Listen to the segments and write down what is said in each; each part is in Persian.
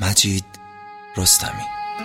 مجید رستمی.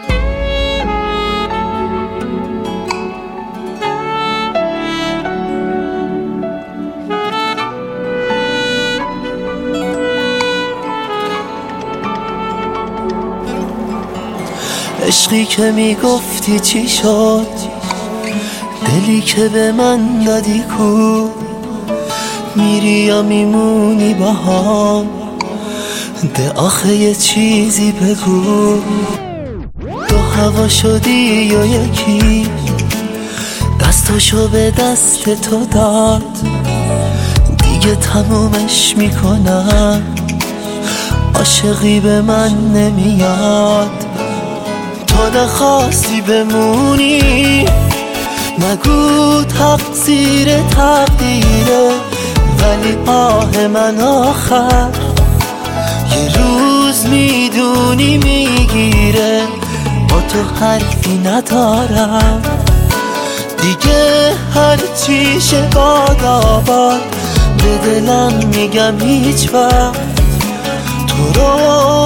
عشقی که میگفتی چی شد، دلی که به من دادی کو، میری یا میمونی با هم، ده آخه یه چیزی بگو. تو هوا شدی یا یکی دستاشو به دست تو داد، دیگه تمومش میکنم، عاشقی به من نمیاد. تو نخواستی بمونی، نگو تقصیر تقدیره، ولی آه من آخر یه روز میدونی میگیره. با تو حرفی ندارم دیگه، هر چی شه باد آباد، به دلم میگم هیچ وقت تو رو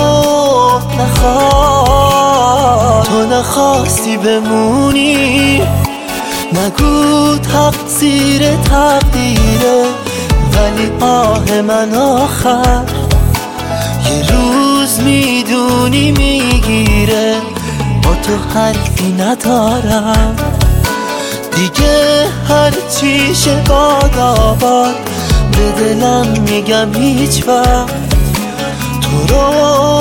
نخواد. تو نخواستی بمونی، نگو تقصیر تقدیره، ولی آه من آخر یه روز میدونی میگیره. با تو حرفی ندارم دیگه، هر چی شه باد آباد، به دلم میگم هیچ وقت تو رو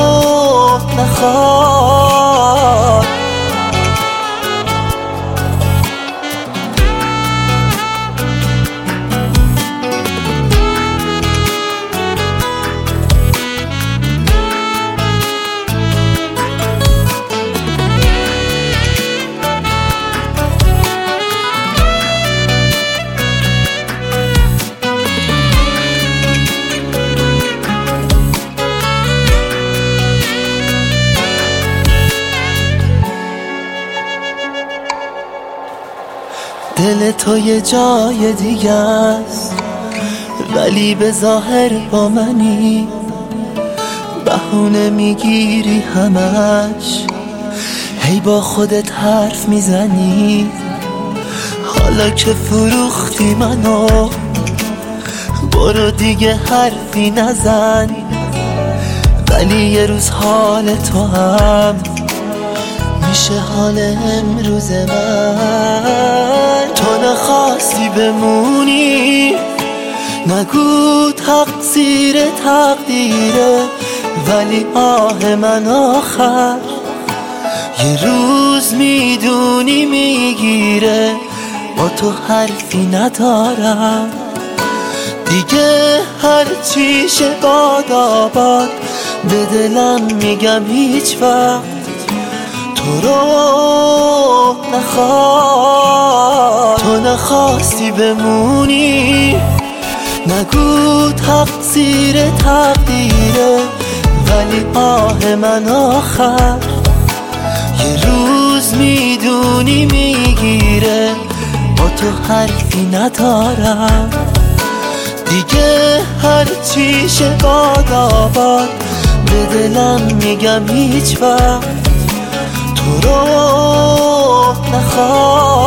نخواد. دل تو یه جای دیگه است، ولی به ظاهر با منی، بهونه میگیری همش، هی با خودت حرف میزنی. حالا که فروختی منو، برو دیگه حرفی نزن، ولی یه روز حال تو هم میشه حال امروز من. تو نخواستی بمونی، نگو تقصیر تقدیره، ولی آه من آخر یه روز میدونی میگیره. با تو حرفی ندارم دیگه، هر چی شه باد آباد، به دلم میگم هیچ وقت تو رو نخواد. تو نخواستی بمونی، نگو تقصیر تقدیره، ولی آه من آخر یه روز میدونی میگیره. با تو حرفی ندارم دیگه، هر چی شه باد آباد، به دلم میگم هیچ وقت تو رو نخواد.